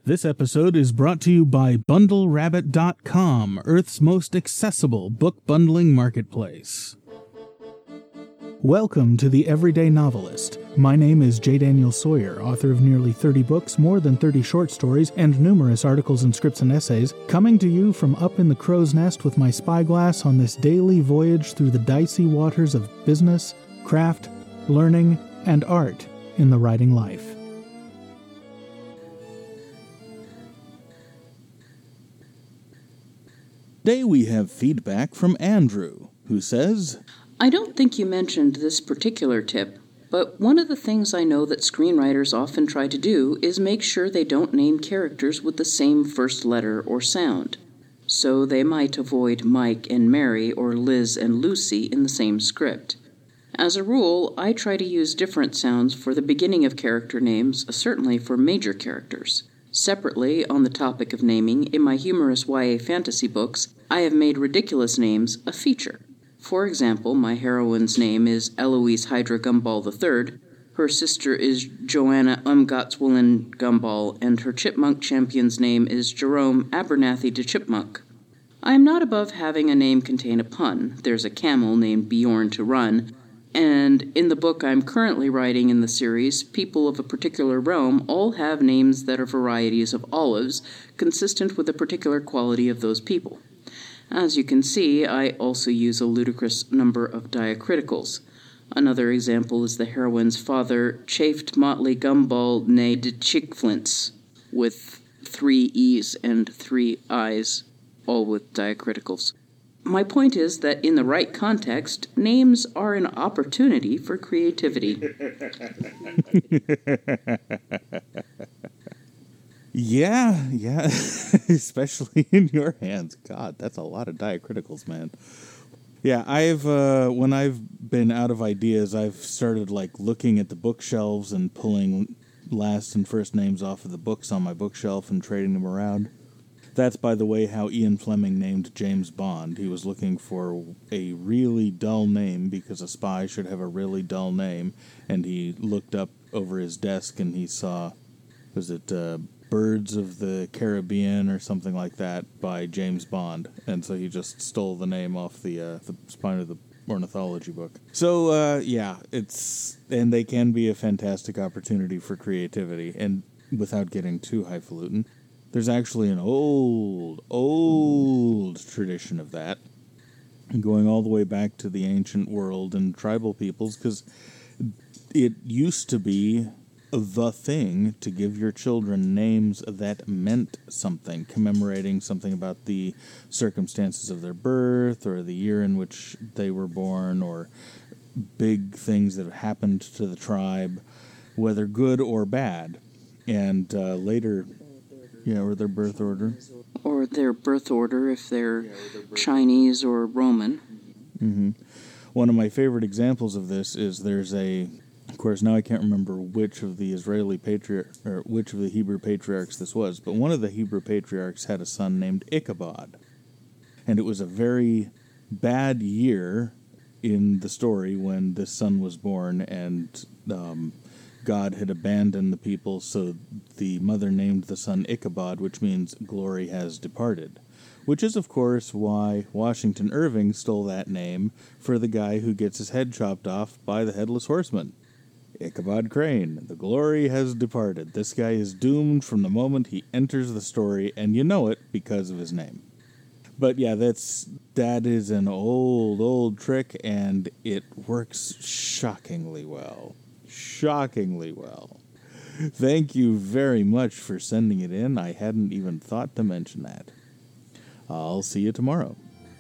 This episode is brought to you by BundleRabbit.com, Earth's most accessible book bundling marketplace. Welcome to The Everyday Novelist. My name is J. Daniel Sawyer, author of nearly 30 books, more than 30 short stories, and numerous articles and scripts and essays, coming to you from up in the crow's nest with my spyglass on this daily voyage through the dicey waters of business, craft, learning, and art in the writing life. Today we have feedback from Andrew, who says, I don't think you mentioned this particular tip, but one of the things I know that screenwriters often try to do is make sure they don't name characters with the same first letter or sound. So they might avoid Mike and Mary or Liz and Lucy in the same script. As a rule, I try to use different sounds for the beginning of character names, certainly for major characters. Separately, on the topic of naming, in my humorous YA fantasy books, I have made ridiculous names a feature. For example, my heroine's name is Eloise Hydra Gumball III, her sister is Joanna Umgotswillen Gumball, and her chipmunk champion's name is Jerome Abernathy de Chipmunk. I am not above having a name contain a pun. There's a camel named Bjorn to Run, and in the book I'm currently writing in the series, people of a particular realm all have names that are varieties of olives, consistent with a particular quality of those people. As you can see, I also use a ludicrous number of diacriticals. Another example is the heroine's father, Chafed Motley Gumball ne de Chickflints, with 3 E's and 3 I's, all with diacriticals. My point is that in the right context, names are an opportunity for creativity. Yeah, especially in your hands. God, that's a lot of diacriticals, man. Yeah, when I've been out of ideas, I've started, looking at the bookshelves and pulling last and first names off of the books on my bookshelf and trading them around. That's, by the way, how Ian Fleming named James Bond. He was looking for a really dull name because a spy should have a really dull name, and he looked up over his desk and he saw, Birds of the Caribbean or something like that by James Bond, and so he just stole the name off the spine of the ornithology book. So, and they can be a fantastic opportunity for creativity, and without getting too highfalutin, there's actually an old tradition of that, going all the way back to the ancient world and tribal peoples, because it used to be the thing to give your children names that meant something, commemorating something about the circumstances of their birth or the year in which they were born, or big things that happened to the tribe, whether good or bad. And later... Yeah, or their birth order. Or their birth order if they're Chinese or Roman. Mm-hmm. One of my favorite examples of this is of course, now I can't remember which of the which of the Hebrew patriarchs this was, but one of the Hebrew patriarchs had a son named Ichabod. And it was a very bad year in the story when this son was born, and God had abandoned the people, so the mother named the son Ichabod, which means glory has departed. Which is, of course, why Washington Irving stole that name for the guy who gets his head chopped off by the Headless Horseman. Ichabod Crane, the glory has departed. This guy is doomed from the moment he enters the story, and you know it because of his name. But yeah, that is an old trick, and it works shockingly well. Thank you very much for sending it in. I hadn't even thought to mention that. I'll see you tomorrow.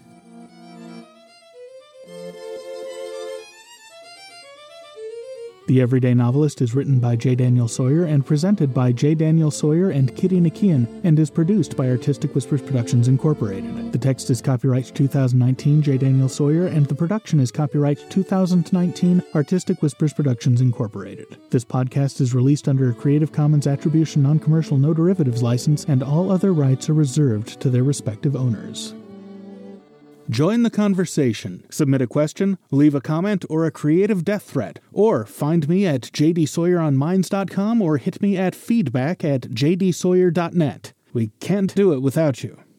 The Everyday Novelist is written by J. Daniel Sawyer and presented by J. Daniel Sawyer and Kitty Nakian, and is produced by Artistic Whispers Productions Incorporated. The text is copyright 2019 J. Daniel Sawyer, and the production is copyright 2019 Artistic Whispers Productions Incorporated. This podcast is released under a Creative Commons Attribution Non-Commercial No Derivatives license, and all other rights are reserved to their respective owners. Join the conversation. Submit a question, leave a comment, or a creative death threat. Or find me at jdsawyeronminds.com or hit me at feedback@jdsawyer.net. We can't do it without you.